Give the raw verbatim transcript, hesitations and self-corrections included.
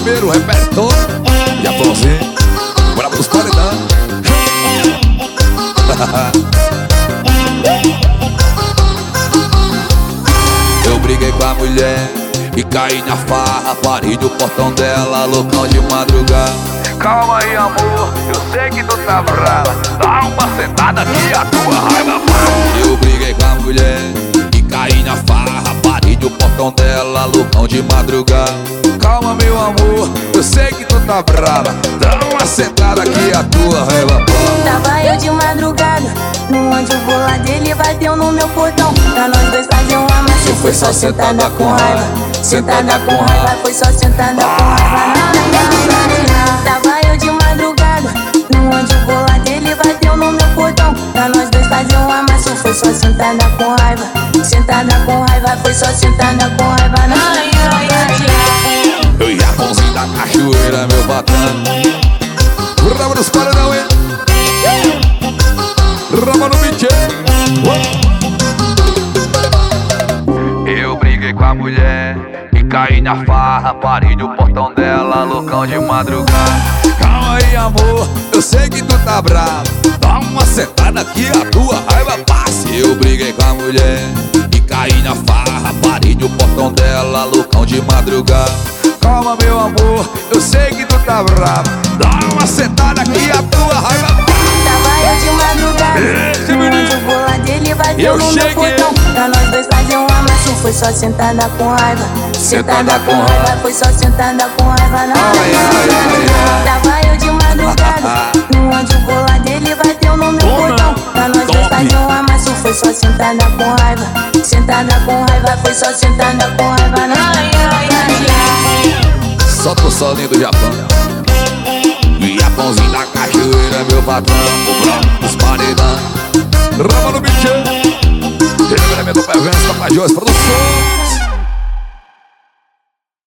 primeiro repertório. E a Florzinha, bravo dos paredão. Eu briguei com a mulher e caí na farra, parei do portão dela, loucão de madrugada. Calma aí, amor, eu sei que tu tá brava. Dá uma sentada que a tua raiva vai. Eu briguei com a mulher e caí na farra, parei do portão dela, loucão de madrugada. Calma, meu amor, eu sei que tu tá brava. Dá uma sentada que a tua raiva vai. Tava eu de madrugada, no onde o bola dele bateu no meu portão. Pra nós dois fazer um amasso, foi só sentada com raiva. Sentada com raiva, foi só sentada com raiva. Tava eu de madrugada, no onde o bola dele bateu no meu portão. Pra nós dois fazer um amasso, foi só sentada com raiva. Sentada com raiva, foi só sentada com raiva. Ai, ai, ai. Eu ia bonzinho da cachoeira, meu patrão. Rama nos paredão, hein? Rama no bicho. Eu briguei com a mulher e caí na farra, parei no portão dela, loucão de madrugada. Calma aí, amor, eu sei que tu tá bravo. Dá uma sentada que a tua raiva passe. Eu briguei com a mulher e caí na farra, parei no portão dela, loucão de madrugada. Calma, meu amor, eu sei que tu tá bravo. Dá uma sentada que a tua raiva passe. Tava eu de madrugada, no onde o bola dele bateu no meu portão. Pra nós dois fazer um amasso, foi só sentada com raiva. Sentada com raiva, foi só sentada com raiva. Tava eu de madrugada, no onde o bola dele bateu no meu portão. Pra nós dois fazer um amasso, foi só sentada com raiva. Sentada com raiva, foi só sentada com raiva. Solta o solinho do Japão. E a pãozinho da cachoeira, meu patrão. O bloco dos paredão. Rama no bicho. Reverendo Pervença, Tapajós, produção.